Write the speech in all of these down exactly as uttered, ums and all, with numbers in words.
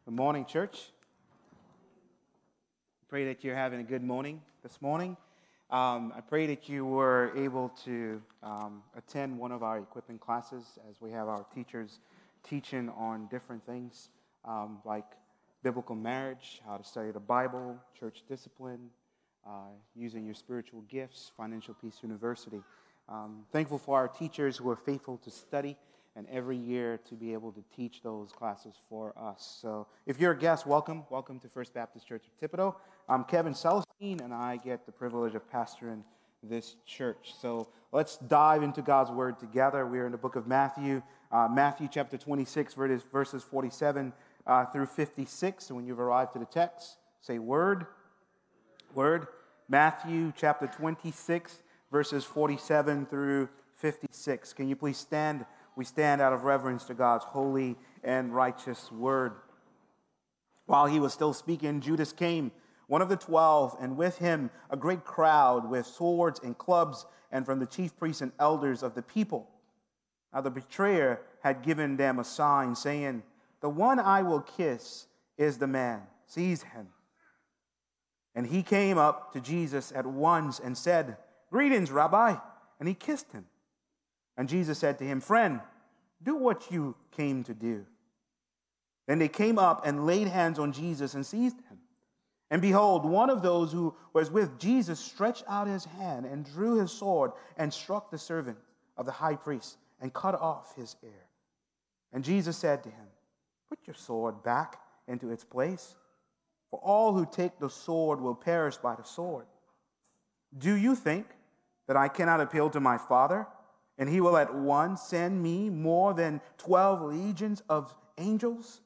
Good morning, church. Pray that you're having a good morning this morning. Um, I pray that you were able to um, attend one of our equipping classes as we have our teachers teaching on different things um, like biblical marriage, how to study the Bible, church discipline, uh, using your spiritual gifts, Financial Peace University. Um, thankful for our teachers who are faithful to study and every year to be able to teach those classes for us. So if you're a guest, welcome. Welcome to First Baptist Church of Thibodaux. I'm Kevin Celestine, and I get the privilege of pastoring this church. So let's dive into God's Word together. We're in the book of Matthew, uh, Matthew chapter twenty-six, verses forty-seven uh, through fifty-six. So when you've arrived to the text, say word, word. Matthew chapter twenty-six, verses forty-seven through fifty-six. Can you please stand? We stand out of reverence to God's holy and righteous word. While he was still speaking, Judas came, one of the twelve, and with him a great crowd with swords and clubs, and from the chief priests and elders of the people. Now the betrayer had given them a sign, saying, "The one I will kiss is the man. Seize him." And he came up to Jesus at once and said, "Greetings, Rabbi." And he kissed him. And Jesus said to him, "Friend, do what you came to do." Then they came up and laid hands on Jesus and seized him. And behold, one of those who was with Jesus stretched out his hand and drew his sword and struck the servant of the high priest and cut off his ear. And Jesus said to him, "Put your sword back into its place, for all who take the sword will perish by the sword. Do you think that I cannot appeal to my Father, and he will at once send me more than twelve legions of angels?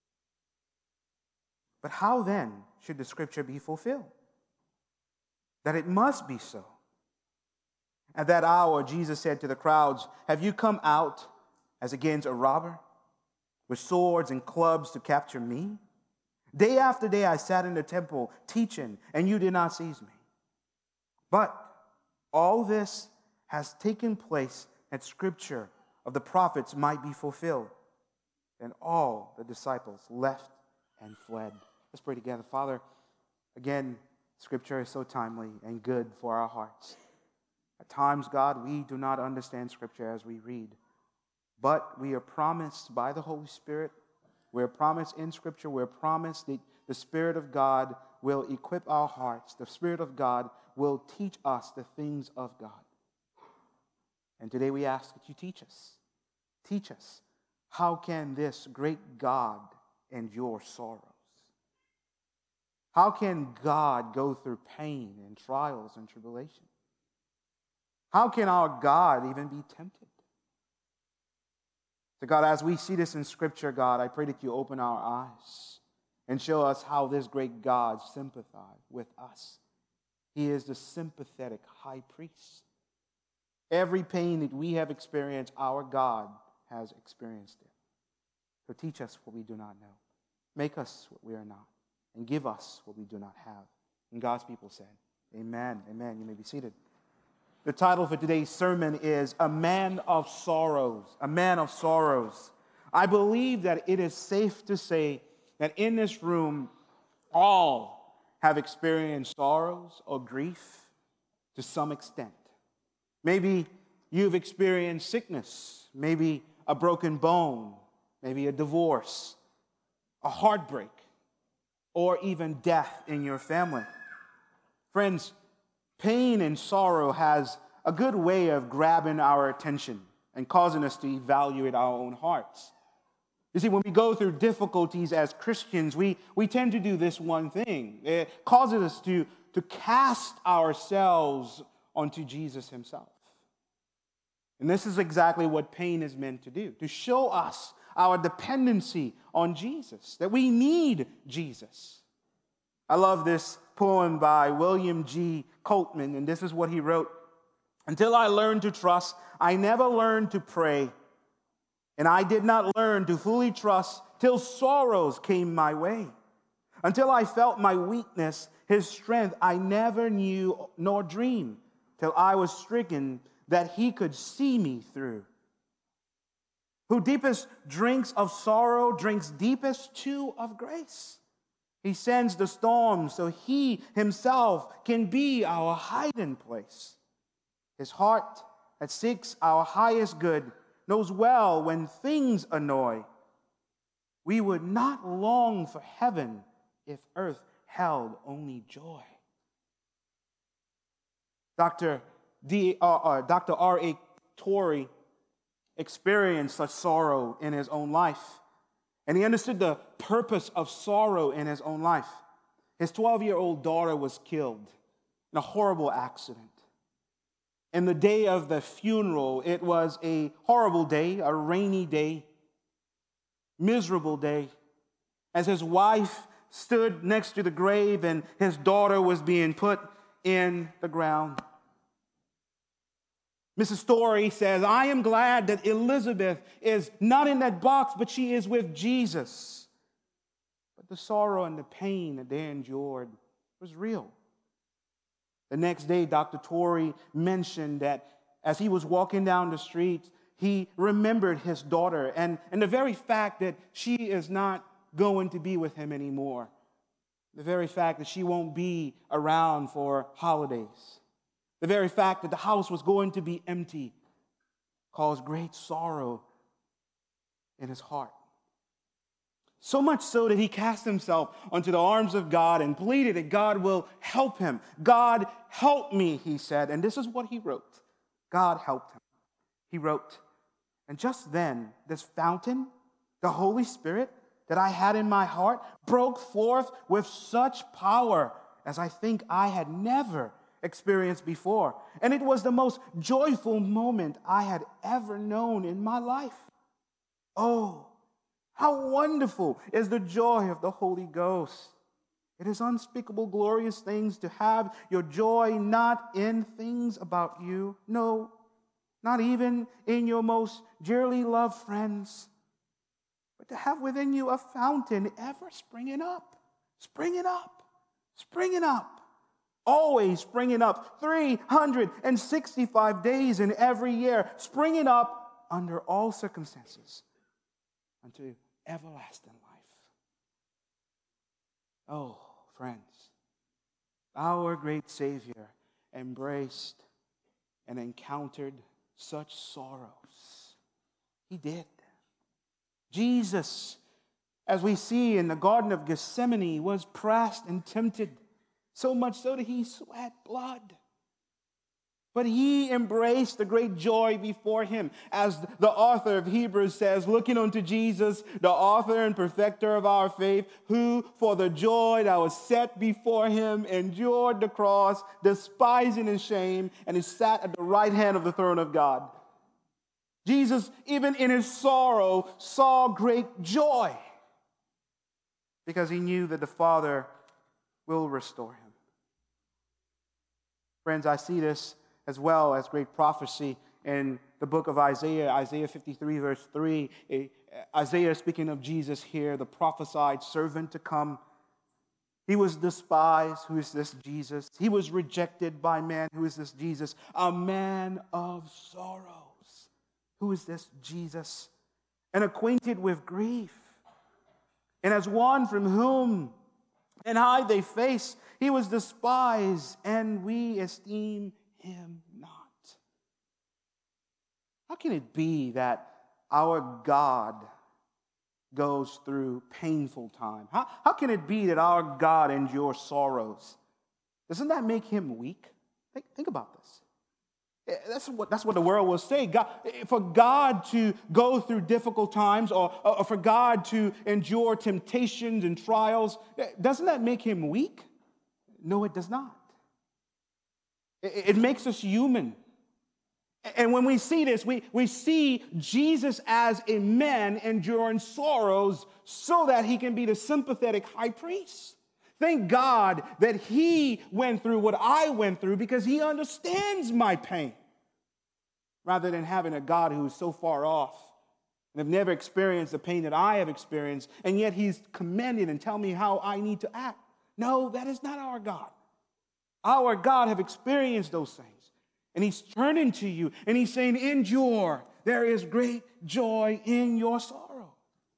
But how then should the scripture be fulfilled? That it must be so." At that hour, Jesus said to the crowds, "Have you come out as against a robber, with swords and clubs to capture me? Day after day I sat in the temple teaching, and you did not seize me. But all this has taken place that scripture of the prophets might be fulfilled." And all the disciples left and fled. Let's pray together. Father, again, scripture is so timely and good for our hearts. At times, God, we do not understand scripture as we read, but we are promised by the Holy Spirit, we're promised in scripture, we're promised that the Spirit of God will equip our hearts. The Spirit of God will teach us the things of God. And today we ask that you teach us. Teach us, how can this great God endure sorrows? How can God go through pain and trials and tribulation? How can our God even be tempted? So God, as we see this in Scripture, God, I pray that you open our eyes and show us how this great God sympathized with us. He is the sympathetic high priest. Every pain that we have experienced, our God has experienced it. So teach us what we do not know. Make us what we are not. And give us what we do not have. And God's people said, amen, amen. You may be seated. The title for today's sermon is A Man of Sorrows. A Man of Sorrows. I believe that it is safe to say that in this room, all have experienced sorrows or grief to some extent. Maybe you've experienced sickness, maybe a broken bone, maybe a divorce, a heartbreak, or even death in your family. Friends, pain and sorrow has a good way of grabbing our attention and causing us to evaluate our own hearts. You see, when we go through difficulties as Christians, we, we tend to do this one thing. It causes us to, to cast ourselves onto Jesus himself. And this is exactly what pain is meant to do, to show us our dependency on Jesus, that we need Jesus. I love this poem by William G. Coltman, and this is what he wrote. "Until I learned to trust, I never learned to pray. And I did not learn to fully trust till sorrows came my way. Until I felt my weakness, his strength I never knew nor dreamed, till I was stricken that he could see me through. who deepest drinks of sorrow, drinks deepest too of grace. He sends the storm so he himself can be our hiding place. His heart that seeks our highest good knows well when things annoy. We would not long for heaven if earth held only joy. Doctor D, uh, uh, Doctor R A Torrey experienced such sorrow in his own life, and he understood the purpose of sorrow in his own life. His twelve-year-old daughter was killed in a horrible accident. In the day of the funeral, it was a horrible day, a rainy day, miserable day, as his wife stood next to the grave and his daughter was being put in the ground. Missus Story says, I am glad that Elizabeth is not in that box, but she is with Jesus. But the sorrow and the pain that they endured was real. The next day, Doctor Torrey mentioned that as he was walking down the street, he remembered his daughter and, and the very fact that she is not going to be with him anymore. The very fact that she won't be around for holidays. The very fact that the house was going to be empty caused great sorrow in his heart. So much so that he cast himself onto the arms of God and pleaded that God will help him. God, help me, he said. And this is what he wrote. God helped him. He wrote, and just then, this fountain, the Holy Spirit that I had in my heart, broke forth with such power as I think I had never experienced before. And it was the most joyful moment I had ever known in my life. Oh, how wonderful is the joy of the Holy Ghost. It is unspeakable, glorious things to have your joy not in things about you. No, not even in your most dearly loved friends, but to have within you a fountain ever springing up, springing up, springing up, always springing up, three hundred sixty-five days in every year, springing up under all circumstances unto everlasting life. Oh, friends, our great Savior embraced and encountered such sorrows. He did. Jesus, as we see in the Garden of Gethsemane, was pressed and tempted, so much so that he sweat blood. But he embraced the great joy before him. As the author of Hebrews says, looking unto Jesus, the author and perfecter of our faith, who for the joy that was set before him endured the cross, despising his shame, and he sat at the right hand of the throne of God. Jesus, even in his sorrow, saw great joy because he knew that the Father will restore him. Friends, I see this as well as great prophecy in the book of Isaiah, Isaiah fifty-three, verse three. Isaiah, speaking of Jesus here, the prophesied servant to come. He was despised. Who is this Jesus? He was rejected by man. Who is this Jesus? A man of sorrows. Who is this Jesus? And acquainted with grief. And as one from whom and hide they face, he was despised, and we esteem him not. How can it be that our God goes through painful time? How, how can it be that our God endures sorrows? Doesn't that make him weak? Think, think about this. That's what, that's what the world will say. God, for God to go through difficult times or, or for God to endure temptations and trials, doesn't that make him weak? No, it does not. It, it makes us human. And when we see this, we, we see Jesus as a man enduring sorrows so that he can be the sympathetic high priest. Thank God that he went through what I went through because he understands my pain. Rather than having a God who is so far off and have never experienced the pain that I have experienced, and yet he's commanding and telling me how I need to act. No, that is not our God. Our God have experienced those things. And he's turning to you and he's saying, endure There is great joy in your sorrow.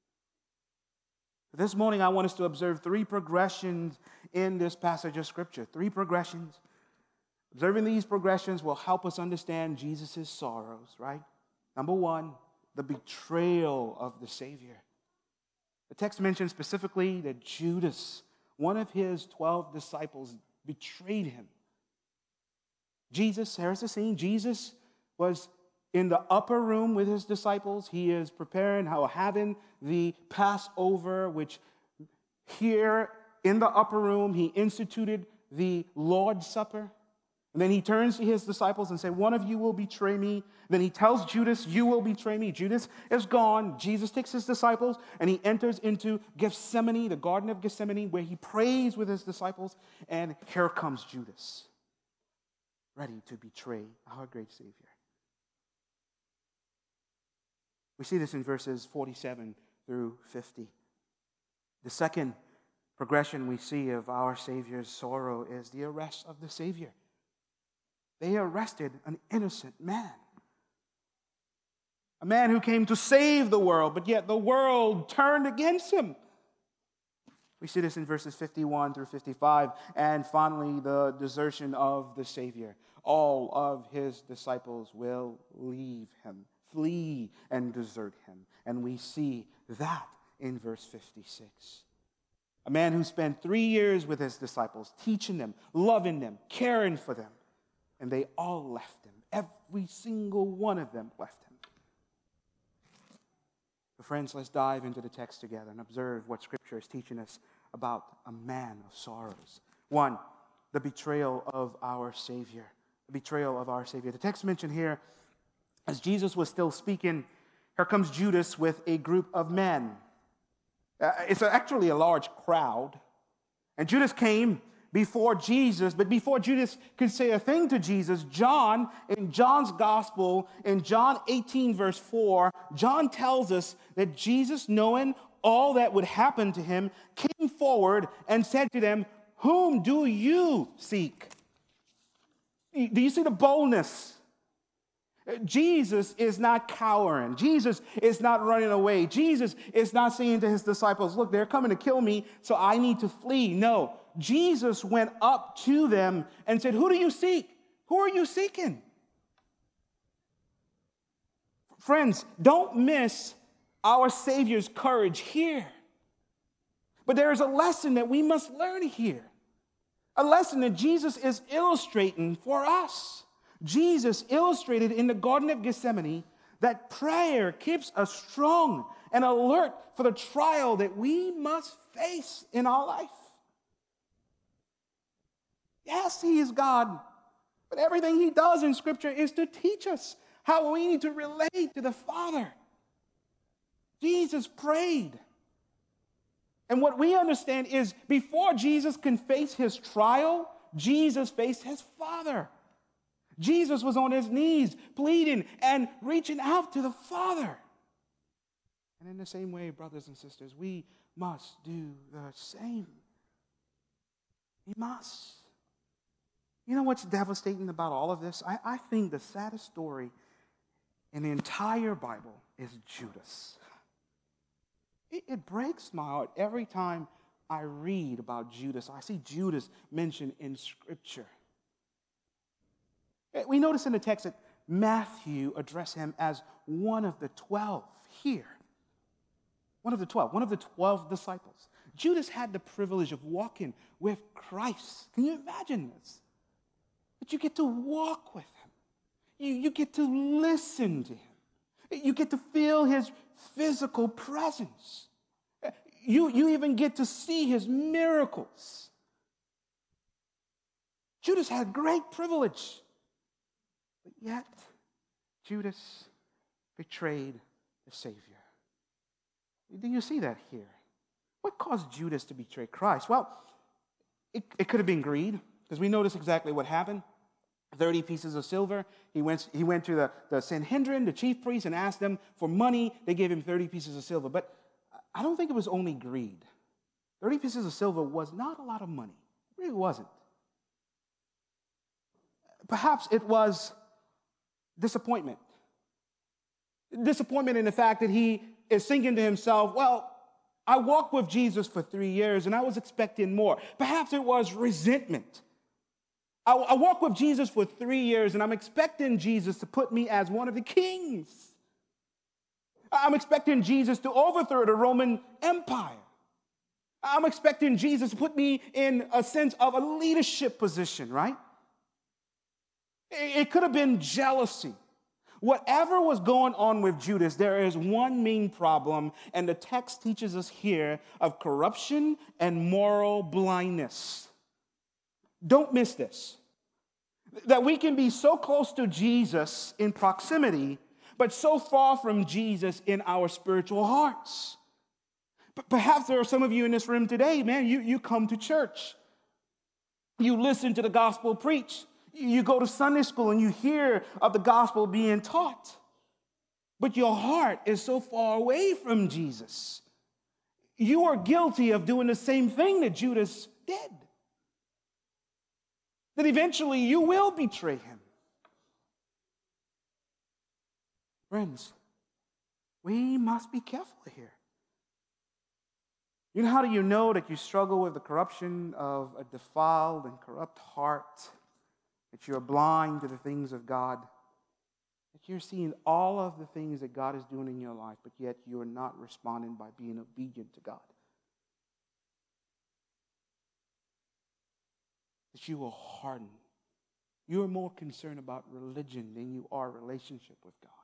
This morning, I want us to observe three progressions in this passage of Scripture. Three progressions. Observing these progressions will help us understand Jesus' sorrows, right? Number one, the betrayal of the Savior. The text mentions specifically that Judas, one of his twelve disciples, betrayed him. Jesus, here's the scene. Jesus was in the upper room with his disciples. He is preparing how having the Passover, which here in the upper room, he instituted the Lord's Supper. And then he turns to his disciples and says, one of you will betray me. Then he tells Judas, you will betray me. Judas is gone. Jesus takes his disciples and he enters into Gethsemane, the Garden of Gethsemane, where he prays with his disciples. And here comes Judas, ready to betray our great Savior. We see this in verses forty-seven through fifty. The second progression we see of our Savior's sorrow is the arrest of the Savior. They arrested an innocent man. A man who came to save the world, but yet the world turned against him. We see this in verses fifty-one through fifty-five. And finally, the desertion of the Savior. All of his disciples will leave him, flee and desert him. And we see that in verse fifty-six. A man who spent three years with his disciples, teaching them, loving them, caring for them. And they all left him. Every single one of them left him. But friends, let's dive into the text together and observe what Scripture is teaching us about a man of sorrows. One, the betrayal of our Savior. The betrayal of our Savior. The text mentioned here, as Jesus was still speaking, here comes Judas with a group of men. Uh, it's actually a large crowd. And Judas came before Jesus, but before Judas could say a thing to Jesus, John, in John's gospel, in John eighteen, verse four, John tells us that Jesus, knowing all that would happen to him, came forward and said to them, whom do you seek? Do you see the boldness? Jesus is not cowering. Jesus is not running away. Jesus is not saying to his disciples, look, they're coming to kill me, so I need to flee. No, Jesus went up to them and said, who do you seek? Who are you seeking? Friends, don't miss our Savior's courage here. But there is a lesson that we must learn here. A lesson that Jesus is illustrating for us. Jesus illustrated in the Garden of Gethsemane that prayer keeps us strong and alert for the trial that we must face in our life. Yes, he is God, but everything he does in Scripture is to teach us how we need to relate to the Father. Jesus prayed. And what we understand is before Jesus can face his trial, Jesus faced his Father. Jesus was on his knees, pleading and reaching out to the Father. And in the same way, brothers and sisters, we must do the same. We must. You know what's devastating about all of this? I, I think the saddest story in the entire Bible is Judas. It, it breaks my heart every time I read about Judas. I see Judas mentioned in Scripture. We notice in the text that Matthew addressed him as one of the twelve here. One of the twelve, one of the twelve disciples. Judas had the privilege of walking with Christ. Can you imagine this? That you get to walk with him. You, you get to listen to him. You get to feel his physical presence. You, you even get to see his miracles. Judas had great privilege. But yet, Judas betrayed the Savior. Do you see that here? What caused Judas to betray Christ? Well, it, it could have been greed, because we notice exactly what happened. thirty pieces of silver. He went, he went to the, the Sanhedrin, the chief priests, and asked them for money. They gave him thirty pieces of silver. But I don't think it was only greed. thirty pieces of silver was not a lot of money. It really wasn't. Perhaps it was disappointment. Disappointment in the fact that he is thinking to himself, well, I walked with Jesus for three years and I was expecting more. Perhaps it was resentment. I, I walked with Jesus for three years and I'm expecting Jesus to put me as one of the kings. I'm expecting Jesus to overthrow the Roman Empire. I'm expecting Jesus to put me in a sense of a leadership position, right? It could have been jealousy. Whatever was going on with Judas, there is one main problem, and the text teaches us here of corruption and moral blindness. Don't miss this. That we can be so close to Jesus in proximity, but so far from Jesus in our spiritual hearts. But perhaps there are some of you in this room today, man, you, you come to church. You listen to the gospel preached. You go to Sunday school and you hear of the gospel being taught. But your heart is so far away from Jesus. You are guilty of doing the same thing that Judas did. That eventually you will betray him. Friends, we must be careful here. You know, how do you know that you struggle with the corruption of a defiled and corrupt heart? That you're blind to the things of God? That you're seeing all of the things that God is doing in your life, but yet you are not responding by being obedient to God? That you will harden. You are more concerned about religion than you are relationship with God.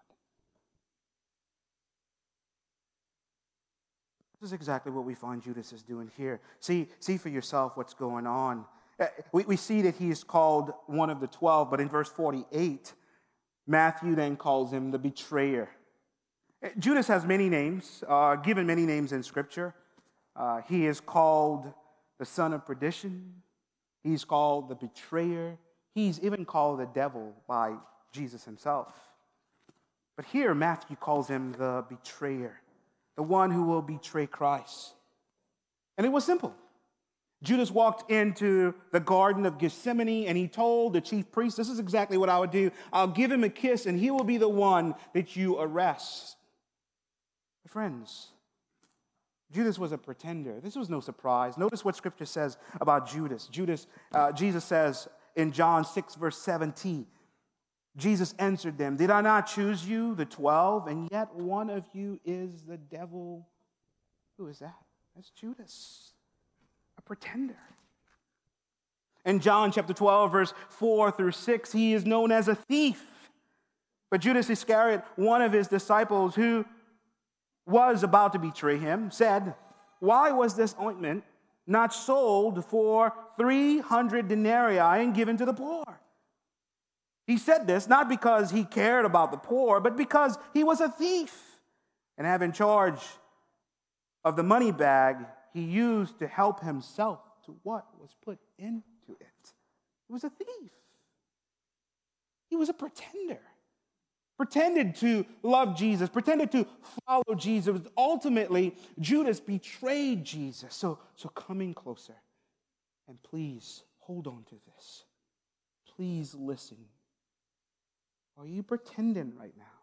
This is exactly what we find Judas is doing here. See, see for yourself what's going on. We, we see that he is called one of the twelve, but in verse forty-eight, Matthew then calls him the betrayer. Judas has many names, uh, given many names in Scripture. Uh, he is called the son of perdition. He's called the betrayer. He's even called the devil by Jesus himself. But here, Matthew calls him the betrayer, the one who will betray Christ. And it was simple. Judas walked into the Garden of Gethsemane and he told the chief priest, this is exactly what I would do. I'll give him a kiss and he will be the one that you arrest. Friends, Judas was a pretender. This was no surprise. Notice what Scripture says about Judas. Judas, uh, Jesus says in John six, verse seventeen, Jesus answered them, did I not choose you, the twelve, and yet one of you is the devil? Who is that? That's Judas. A pretender. In John chapter twelve, verse four through six, he is known as a thief. But Judas Iscariot, one of his disciples who was about to betray him, said, why was this ointment not sold for three hundred denarii and given to the poor? He said this not because he cared about the poor, but because he was a thief. And having charge of the money bag, he used to help himself to what was put into it. He was a thief. He was a pretender. Pretended to love Jesus, pretended to follow Jesus. Ultimately, Judas betrayed Jesus. So, so come in closer and please hold on to this. Please listen. Are you pretending right now?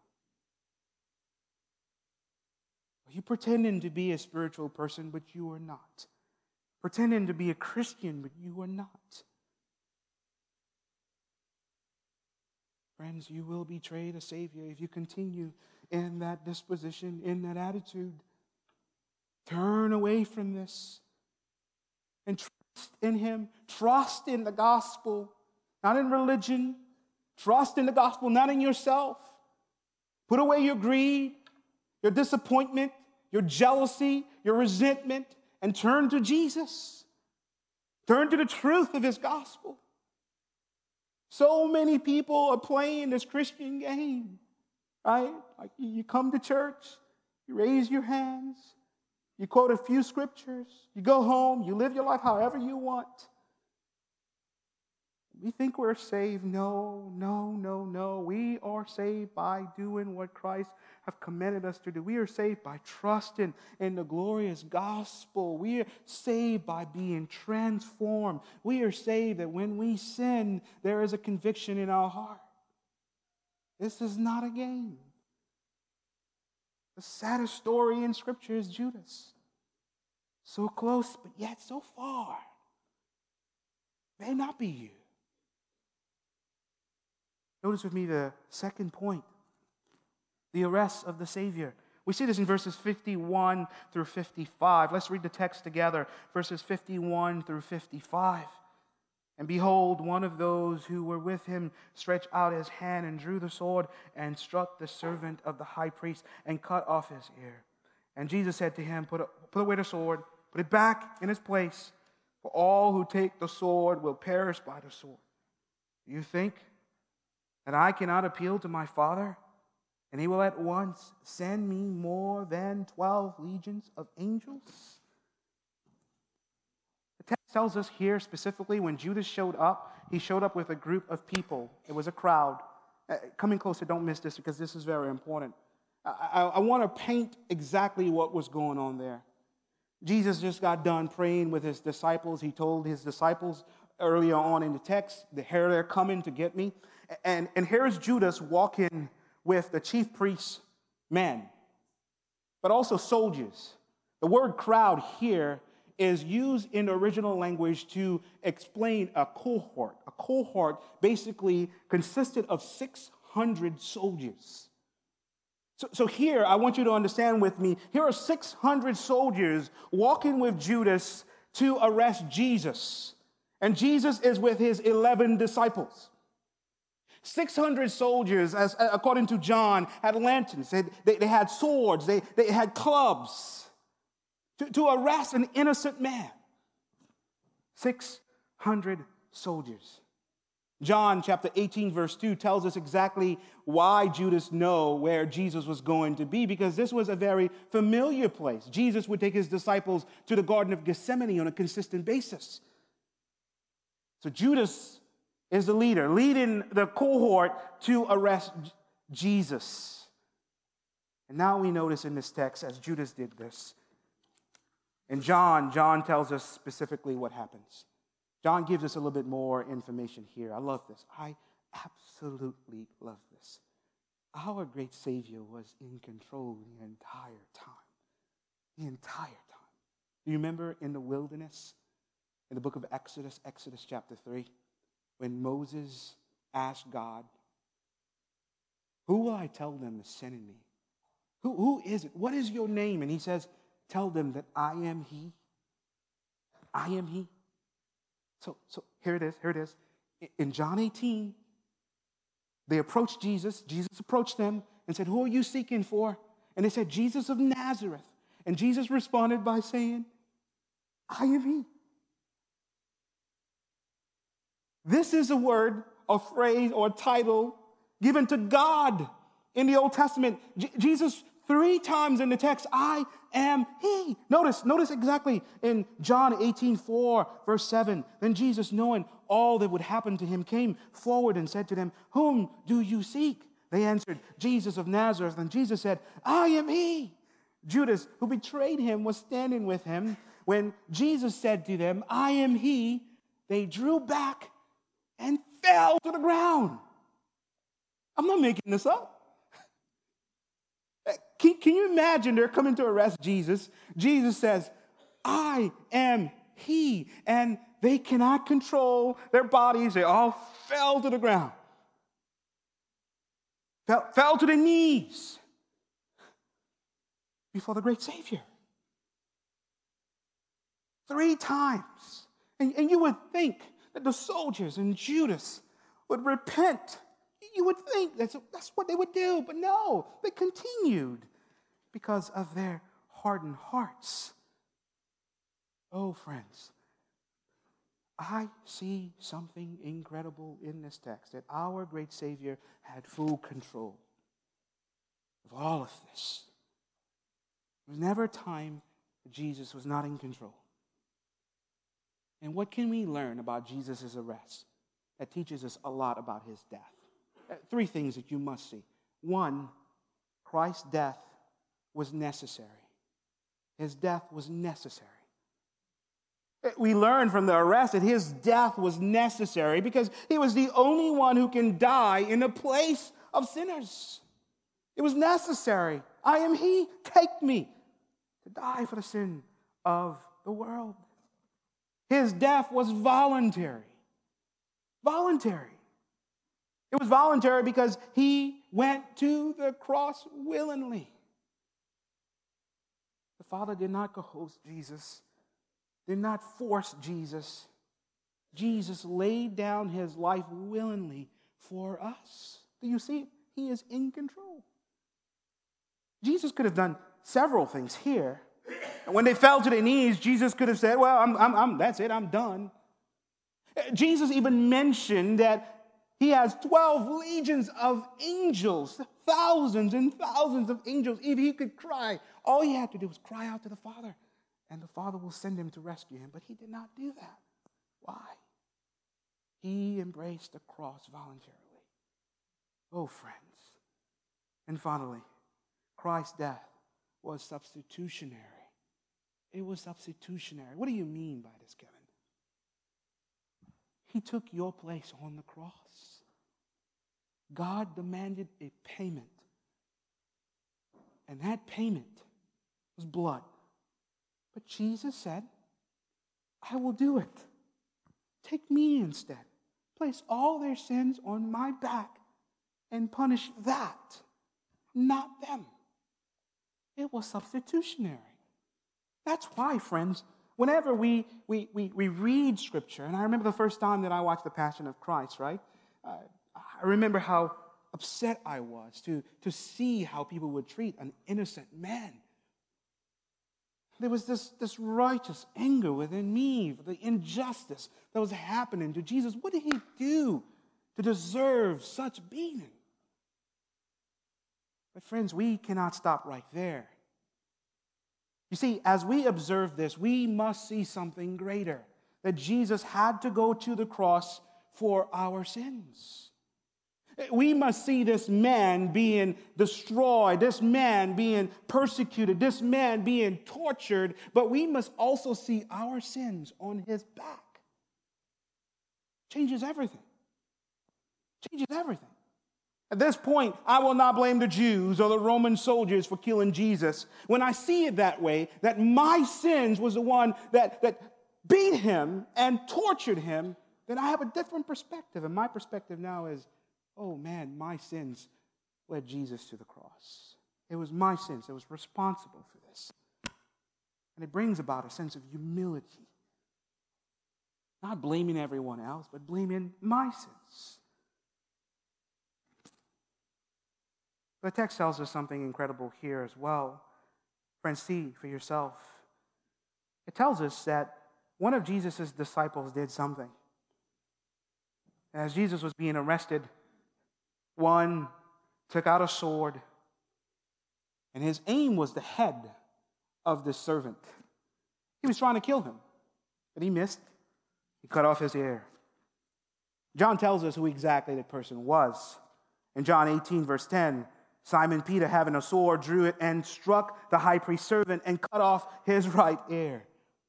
Are you pretending to be a spiritual person, but you are not? Pretending to be a Christian, but you are not? Friends, you will betray the Savior if you continue in that disposition, in that attitude. Turn away from this and trust in Him. Trust in the gospel, not in religion. Trust in the gospel, not in yourself. Put away your greed, your disappointment, your jealousy, your resentment, and turn to Jesus. Turn to the truth of His gospel. So many people are playing this Christian game, right? Like you come to church, you raise your hands, you quote a few scriptures, you go home, you live your life however you want. We think we're saved. No, no, no, no. We are saved by doing what Christ has commanded us to do. We are saved by trusting in the glorious gospel. We are saved by being transformed. We are saved that when we sin, there is a conviction in our heart. This is not a game. The saddest story in Scripture is Judas. So close, but yet so far. May not be you. Notice with me the second point, the arrest of the Savior. We see this in verses fifty-one through fifty-five. Let's read the text together, verses fifty-one through fifty-five. And behold, one of those who were with him stretched out his hand and drew the sword and struck the servant of the high priest and cut off his ear. And Jesus said to him, put, put away the sword, put it back in its place, for all who take the sword will perish by the sword. Do you think that I cannot appeal to my Father, and he will at once send me more than twelve legions of angels? The text tells us here specifically when Judas showed up, he showed up with a group of people. It was a crowd. Uh, coming closer, don't miss this because this is very important. I, I, I want to paint exactly what was going on there. Jesus just got done praying with his disciples. He told his disciples earlier on in the text, here they're coming to get me. And, and here's Judas walking with the chief priests' men, but also soldiers. The word crowd here is used in the original language to explain a cohort. A cohort basically consisted of six hundred soldiers. So, so here, I want you to understand with me, here are six hundred soldiers walking with Judas to arrest Jesus. And Jesus is with his eleven disciples. six hundred soldiers, as according to John, had lanterns, they, they, they had swords, they, they had clubs to, to arrest an innocent man. six hundred soldiers. John chapter eighteen, verse two tells us exactly why Judas knew where Jesus was going to be, because this was a very familiar place. Jesus would take his disciples to the Garden of Gethsemane on a consistent basis. So Judas is the leader, leading the cohort to arrest Jesus. And now we notice in this text, as Judas did this, and John, John tells us specifically what happens. John gives us a little bit more information here. I love this. I absolutely love this. Our great Savior was in control the entire time. The entire time. Do you remember in the wilderness, in the book of Exodus, Exodus chapter three, when Moses asked God, who will I tell them is sending me? Who, who is it? What is your name? And he says, tell them that I am he. I am he. So, so here it is, here it is. In John eighteen, they approached Jesus. Jesus approached them and said, who are you seeking for? And they said, Jesus of Nazareth. And Jesus responded by saying, I am he. This is a word, a phrase, or a title given to God in the Old Testament. J- Jesus, three times in the text, I am he. Notice, notice exactly in John eighteen, four, verse seven. Then Jesus, knowing all that would happen to him, came forward and said to them, whom do you seek? They answered, Jesus of Nazareth. And Jesus said, I am he. Judas, who betrayed him, was standing with him. When Jesus said to them, I am he, they drew back and fell to the ground. I'm not making this up. Can, can you imagine they're coming to arrest Jesus? Jesus says, I am he. And they cannot control their bodies. They all fell to the ground. Fell, fell to their knees before the great Savior. Three times. And, and you would think that the soldiers and Judas would repent. You would think that's, that's what they would do. But no, they continued because of their hardened hearts. Oh, friends, I see something incredible in this text, that our great Savior had full control of all of this. There was never a time that Jesus was not in control. And what can we learn about Jesus' arrest that teaches us a lot about his death? Three things that you must see. One, Christ's death was necessary. His death was necessary. We learn from the arrest that his death was necessary because he was the only one who can die in the place of sinners. It was necessary I am he. Take me to die for the sin of the world. His death was voluntary. Voluntary. It was voluntary because he went to the cross willingly. The Father did not coerce Jesus, did not force Jesus. Jesus laid down his life willingly for us. Do you see? He is in control. Jesus could have done several things here. When they fell to their knees, Jesus could have said, well, I'm, I'm, I'm, that's it, I'm done. Jesus even mentioned that he has twelve legions of angels, thousands and thousands of angels. If he could cry, all he had to do was cry out to the Father, and the Father will send him to rescue him. But he did not do that. Why? He embraced the cross voluntarily. Oh, friends. And finally, Christ's death was substitutionary. It was substitutionary. What do you mean by this, Kevin? He took your place on the cross. God demanded a payment. And that payment was blood. But Jesus said, I will do it. Take me instead. Place all their sins on my back and punish that, not them. It was substitutionary. That's why, friends, whenever we, we, we, we read Scripture, and I remember the first time that I watched The Passion of Christ, right? Uh, I remember how upset I was to, to see how people would treat an innocent man. There was this, this righteous anger within me for the injustice that was happening to Jesus. What did he do to deserve such beating? But friends, we cannot stop right there. You see, as we observe this, we must see something greater. That Jesus had to go to the cross for our sins. We must see this man being destroyed, this man being persecuted, this man being tortured, but we must also see our sins on his back. Changes everything. Changes everything. At this point, I will not blame the Jews or the Roman soldiers for killing Jesus. When I see it that way, that my sins was the one that, that beat him and tortured him, then I have a different perspective. And my perspective now is, oh man, my sins led Jesus to the cross. It was my sins that was responsible for this. And it brings about a sense of humility. Not blaming everyone else, but blaming my sins. The text tells us something incredible here as well. Friends, see for yourself. It tells us that one of Jesus' disciples did something. As Jesus was being arrested, one took out a sword, and his aim was the head of this servant. He was trying to kill him, but he missed. He cut off his ear. John tells us who exactly that person was. In John eighteen, verse ten, Simon Peter, having a sword, drew it and struck the high priest's servant and cut off his right ear.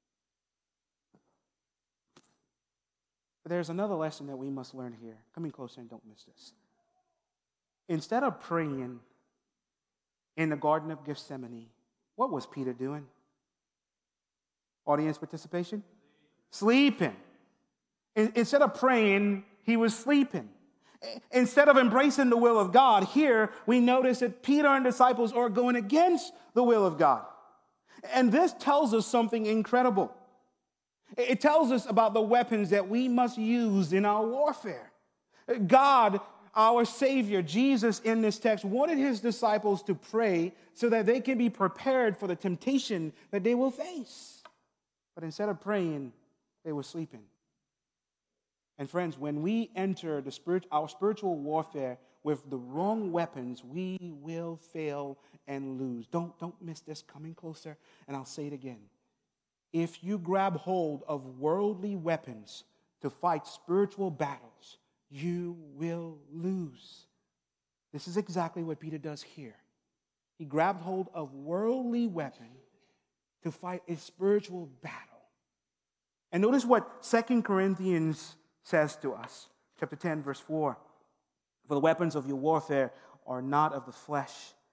But there's another lesson that we must learn here. Come in closer and don't miss this. Instead of praying in the Garden of Gethsemane, what was Peter doing? Audience participation? Sleeping. Instead of praying, he was sleeping. Instead of embracing the will of God, here we notice that Peter and disciples are going against the will of God. And this tells us something incredible. It tells us about the weapons that we must use in our warfare. God, our Savior, Jesus, in this text, wanted his disciples to pray so that they can be prepared for the temptation that they will face. But instead of praying, they were sleeping. And friends, when we enter the spirit, our spiritual warfare with the wrong weapons, we will fail and lose. Don't, don't miss this. Coming closer, and I'll say it again. If you grab hold of worldly weapons to fight spiritual battles, you will lose. This is exactly what Peter does here. He grabbed hold of worldly weapon to fight a spiritual battle. And notice what Second Corinthians says to us, chapter ten, verse four. For the weapons of your warfare are not of the flesh,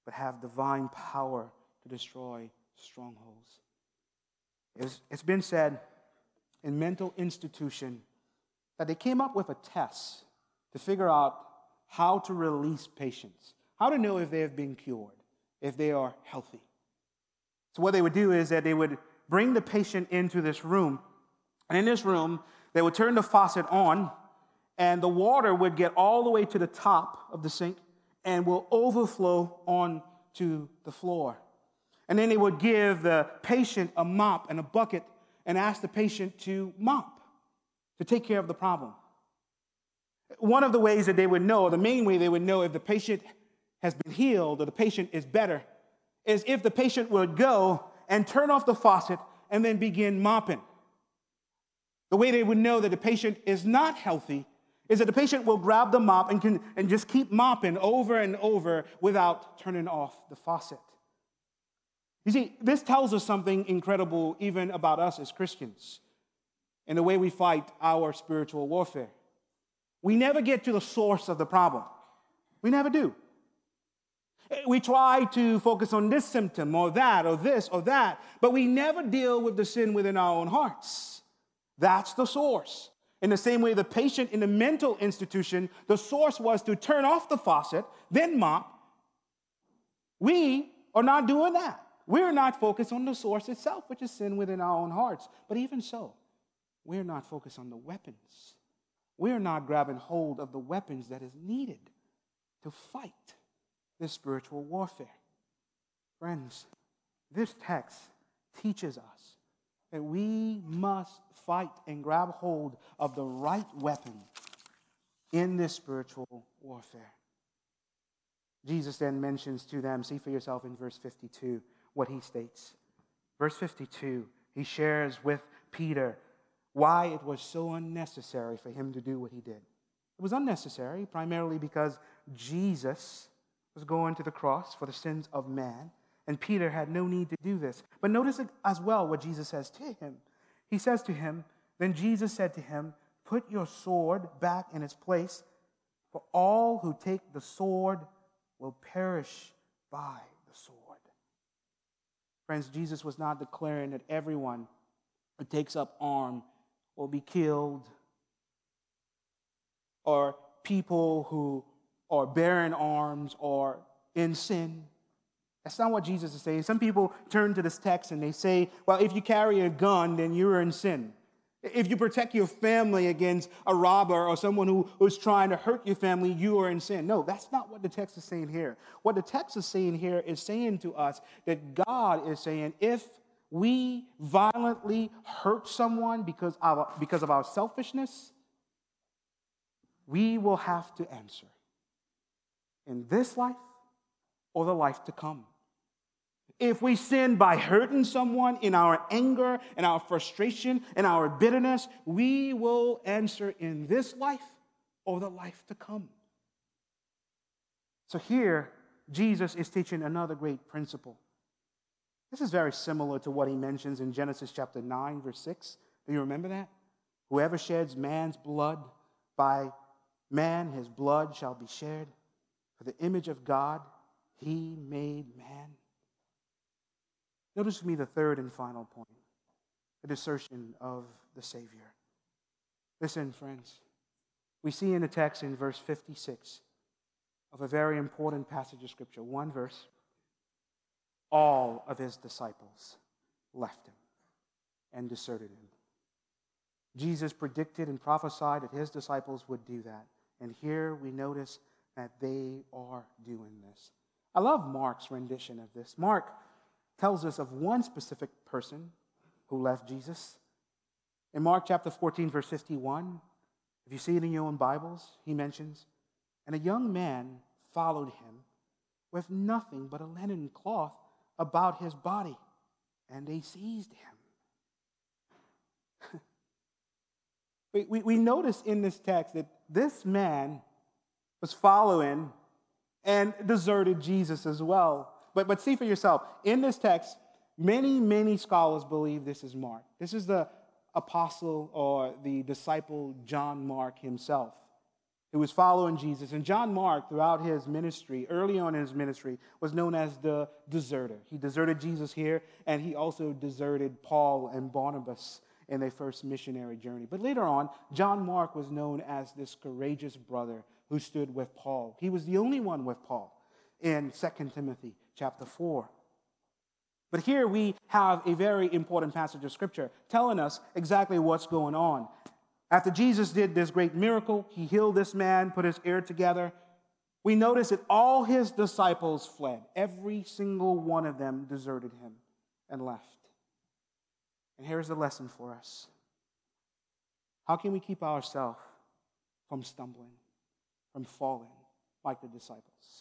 but have divine power to destroy strongholds. It's, it's been said in mental institution that they came up with a test to figure out how to release patients, how to know if they have been cured, if they are healthy. So what they would do is that they would bring the patient into this room, and in this room, they would turn the faucet on, and the water would get all the way to the top of the sink and will overflow onto the floor. And then they would give the patient a mop and a bucket and ask the patient to mop, to take care of the problem. One of the ways that they would know, the main way they would know if the patient has been healed or the patient is better, is if the patient would go and turn off the faucet and then begin mopping. The way they would know that the patient is not healthy is that the patient will grab the mop and can and just keep mopping over and over without turning off the faucet. You see, this tells us something incredible even about us as Christians and the way we fight our spiritual warfare. We never get to the source of the problem. We never do. We try to focus on this symptom or that or this or that, but we never deal with the sin within our own hearts. That's the source. In the same way, the patient in the mental institution, the source was to turn off the faucet, then mop. We are not doing that. We're not focused on the source itself, which is sin within our own hearts. But even so, we're not focused on the weapons. We're not grabbing hold of the weapons that is needed to fight this spiritual warfare. Friends, this text teaches us that we must fight and grab hold of the right weapon in this spiritual warfare. Jesus then mentions to them, see for yourself in verse fifty-two, what he states. Verse fifty-two, he shares with Peter why it was so unnecessary for him to do what he did. It was unnecessary primarily because Jesus was going to the cross for the sins of man, and Peter had no need to do this. But notice as well what Jesus says to him. He says to him, then Jesus said to him, put your sword back in its place, for all who take the sword will perish by the sword. Friends, Jesus was not declaring that everyone who takes up arms will be killed, or people who are bearing arms or in sin. That's not what Jesus is saying. Some people turn to this text and they say, well, if you carry a gun, then you're in sin. If you protect your family against a robber or someone who, who's trying to hurt your family, you are in sin. No, that's not what the text is saying here. What the text is saying here is saying to us that God is saying, if we violently hurt someone because of, because of our selfishness, we will have to answer in this life or the life to come. If we sin by hurting someone in our anger and our frustration and our bitterness, we will answer in this life or the life to come. So here, Jesus is teaching another great principle. This is very similar to what he mentions in Genesis chapter nine, verse six. Do you remember that? Whoever sheds man's blood, by man his blood shall be shed. For the image of God he made man. Notice with me the third and final point, the desertion of the Savior. Listen, friends, we see in the text in verse fifty-six of a very important passage of Scripture, one verse, all of his disciples left him and deserted him. Jesus predicted and prophesied that his disciples would do that. And here we notice that they are doing this. I love Mark's rendition of this. Mark tells us of one specific person who left Jesus. In Mark chapter fourteen, verse fifty-one, if you see it in your own Bibles, he mentions, and a young man followed him with nothing but a linen cloth about his body, and they seized him. we, we, we notice in this text that this man was following and deserted Jesus as well. But, but see for yourself, in this text, many, many scholars believe this is Mark. This is the apostle or the disciple John Mark himself who was following Jesus. And John Mark, throughout his ministry, early on in his ministry, was known as the deserter. He deserted Jesus here, and he also deserted Paul and Barnabas in their first missionary journey. But later on, John Mark was known as this courageous brother who stood with Paul. He was the only one with Paul in Second Timothy chapter four. But here we have a very important passage of Scripture telling us exactly what's going on. After Jesus did this great miracle, he healed this man, put his ear together. We notice that all his disciples fled. Every single one of them deserted him and left. And here's the lesson for us. How can we keep ourselves from stumbling, from falling like the disciples?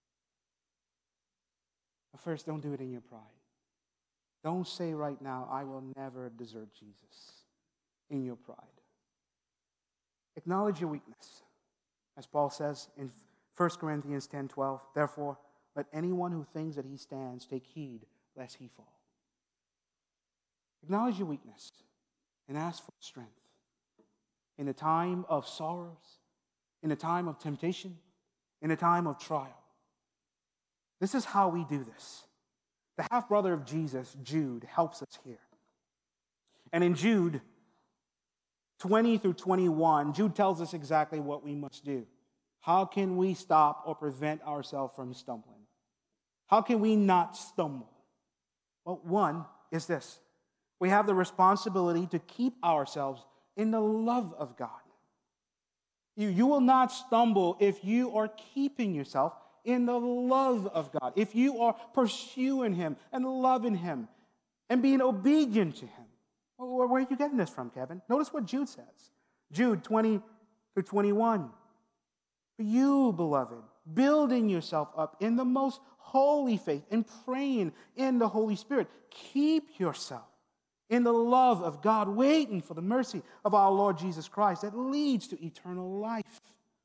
But first, don't do it in your pride. Don't say right now, I will never desert Jesus in your pride. Acknowledge your weakness. As Paul says in First Corinthians ten twelve, therefore, let anyone who thinks that he stands take heed lest he fall. Acknowledge your weakness and ask for strength. In a time of sorrows, in a time of temptation, in a time of trial. This is how we do this. The half-brother of Jesus, Jude, helps us here. And in Jude twenty through twenty-one, Jude tells us exactly what we must do. How can we stop or prevent ourselves from stumbling? How can we not stumble? Well, one is this. We have the responsibility to keep ourselves in the love of God. You, you will not stumble if you are keeping yourself in the love of God. If you are pursuing Him and loving Him and being obedient to Him. Well, where are you getting this from, Kevin? Notice what Jude says. Jude twenty through twenty-one. For you, beloved, building yourself up in the most holy faith and praying in the Holy Spirit, keep yourself in the love of God, waiting for the mercy of our Lord Jesus Christ that leads to eternal life.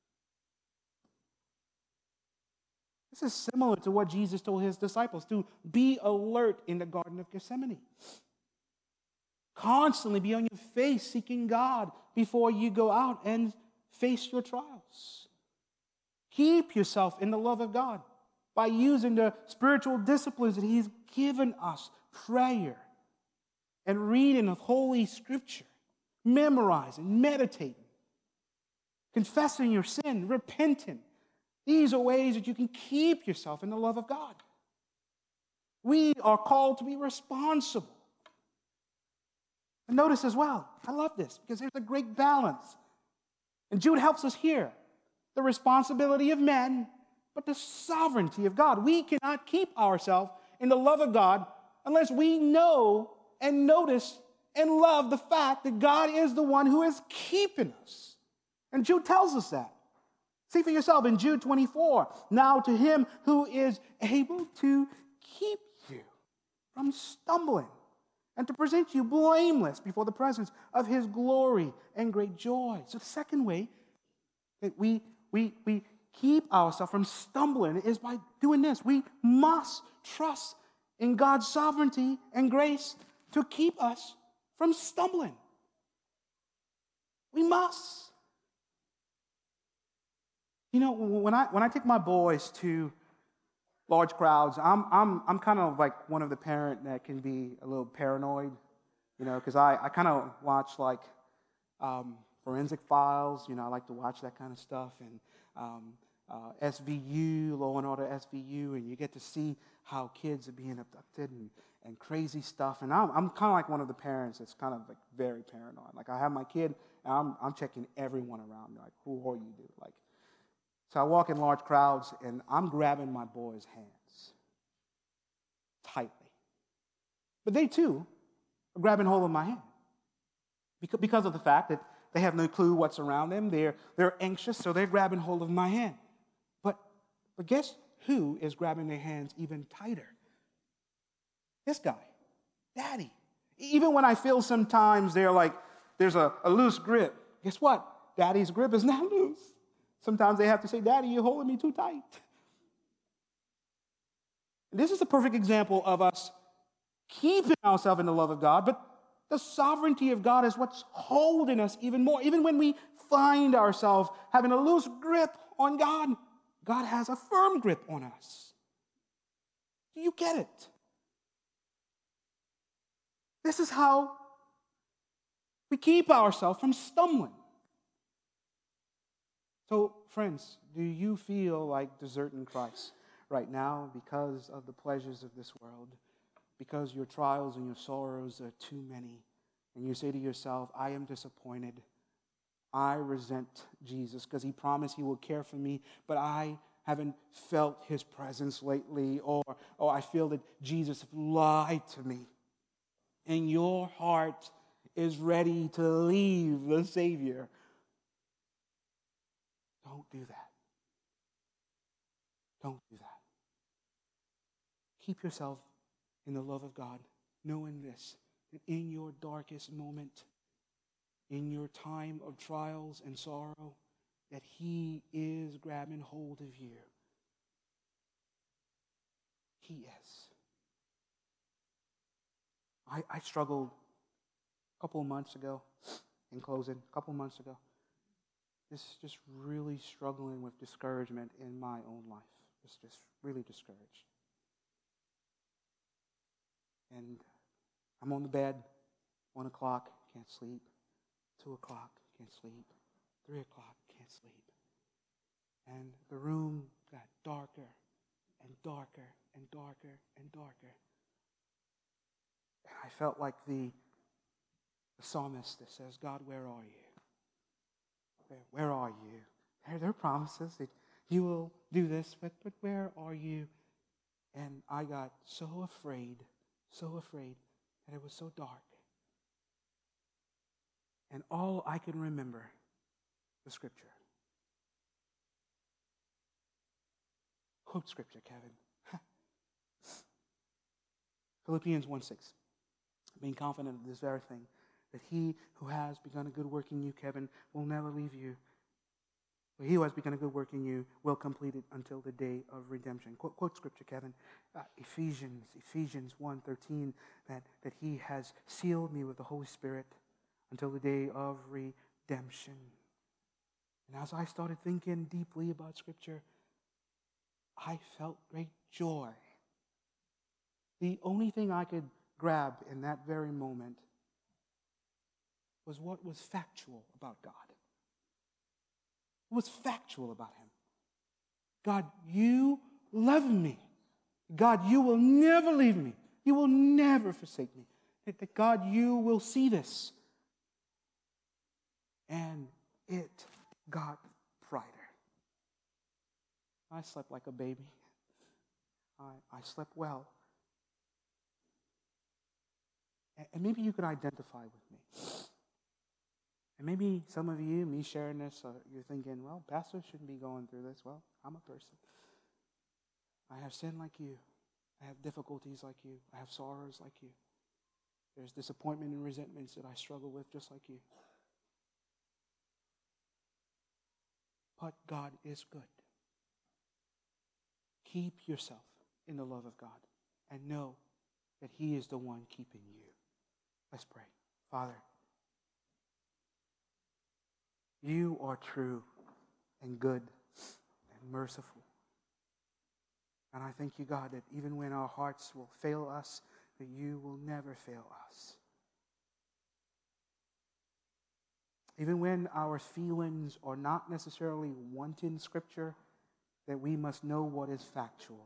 This is similar to what Jesus told his disciples, to be alert in the Garden of Gethsemane. Constantly be on your face seeking God before you go out and face your trials. Keep yourself in the love of God by using the spiritual disciplines that He's given us, prayer and reading of Holy Scripture, memorizing, meditating, confessing your sin, repenting. These are ways that you can keep yourself in the love of God. We are called to be responsible. And notice as well, I love this because there's a great balance. And Jude helps us here. The responsibility of men, but the sovereignty of God. We cannot keep ourselves in the love of God unless we know and notice and love the fact that God is the one who is keeping us. And Jude tells us that. See for yourself in Jude twenty-four. Now to Him who is able to keep you from stumbling and to present you blameless before the presence of His glory and great joy. So the second way that we, we, we keep ourselves from stumbling is by doing this. We must trust in God's sovereignty and grace to keep us from stumbling. We must. You know, when I when I take my boys to large crowds, I'm I'm I'm kind of like one of the parent that can be a little paranoid, you know, because I, I kind of watch like um, Forensic Files, you know, I like to watch that kind of stuff, and um, uh, S V U, Law and Order S V U, and you get to see how kids are being abducted and, and crazy stuff, and I'm I'm kind of like one of the parents that's kind of like very paranoid. Like I have my kid, and I'm I'm checking everyone around me, like who are you, dude? Like. So I walk in large crowds, and I'm grabbing my boys' hands tightly. But they, too, are grabbing hold of my hand because of the fact that they have no clue what's around them. They're, they're anxious, so they're grabbing hold of my hand. But, but guess who is grabbing their hands even tighter? This guy, Daddy. Even when I feel sometimes they're like, there's a, a loose grip, guess what? Daddy's grip is not loose. Sometimes they have to say, Daddy, you're holding me too tight. And this is a perfect example of us keeping ourselves in the love of God, but The sovereignty of God is what's holding us even more. Even when we find ourselves having a loose grip on God, God has a firm grip on us. Do you get it? This is how we keep ourselves from stumbling. So, friends, do you feel like deserting Christ right now because of the pleasures of this world? Because your trials and your sorrows are too many? And you say to yourself, I am disappointed. I resent Jesus because he promised he will care for me, but I haven't felt his presence lately, or, or I feel that Jesus lied to me. And your heart is ready to leave the Savior. Don't do that. Don't do that. Keep yourself in the love of God, knowing this, that in your darkest moment, in your time of trials and sorrow, that he is grabbing hold of you. He is. I, I struggled a couple of months ago, in closing, a couple of months ago, just, just really struggling with discouragement in my own life. Just, just really discouraged. And I'm on the bed, one o'clock, can't sleep. Two o'clock, can't sleep. Three o'clock, can't sleep. And the room got darker and darker and darker and darker. And I felt like the, the psalmist that says, God, where are you? Where, where are you? There, there are promises that you will do this, but, but where are you? And I got so afraid, so afraid, that it was so dark. And all I can remember was Scripture. Quote Scripture, Kevin. Philippians one six. Being confident of this very thing, that he who has begun a good work in you, Kevin, will never leave you. But he who has begun a good work in you will complete it until the day of redemption. Quote, quote Scripture, Kevin. Uh, Ephesians, Ephesians one thirteen, that, that he has sealed me with the Holy Spirit until the day of redemption. And as I started thinking deeply about Scripture, I felt great joy. The only thing I could grab in that very moment was what was factual about God. What was factual about him? God, you love me. God, you will never leave me. You will never forsake me. That God, you will see this. And it got brighter. I slept like a baby. I, I slept well. And maybe you could identify with me. And maybe some of you, me sharing this, uh, you're thinking, well, pastors shouldn't be going through this. Well, I'm a person. I have sin like you. I have difficulties like you. I have sorrows like you. There's disappointment and resentments that I struggle with just like you. But God is good. Keep yourself in the love of God and know that he is the one keeping you. Let's pray. Father, you are true and good and merciful. And I thank you, God, that even when our hearts will fail us, that you will never fail us. Even when our feelings are not necessarily wanting Scripture, that we must know what is factual.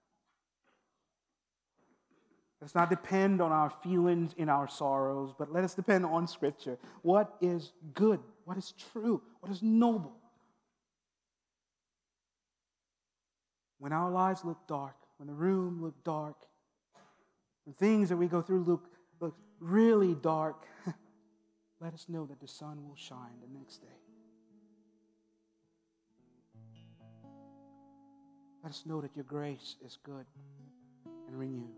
Let's not depend on our feelings in our sorrows, but let us depend on Scripture. What is good? What is true? What is noble? When our lives look dark, when the room looks dark, when things that we go through look, look really dark, let us know that the sun will shine the next day. Let us know that your grace is good and renewed.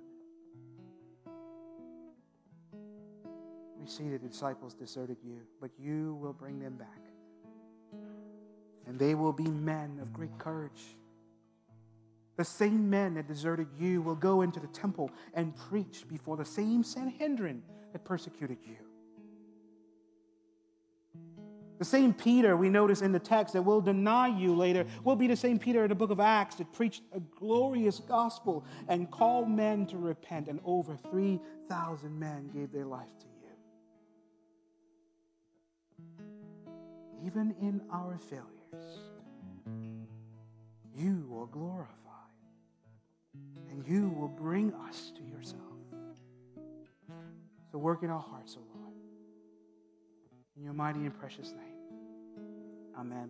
We see that the disciples deserted you, but you will bring them back. And they will be men of great courage. The same men that deserted you will go into the temple and preach before the same Sanhedrin that persecuted you. The same Peter we notice in the text that will deny you later will be the same Peter in the book of Acts that preached a glorious gospel and called men to repent, and over three thousand men gave their life to you. Even in our failures, you will glorify, and you will bring us to yourself. So work in our hearts, O Lord. In your mighty and precious name. Amen.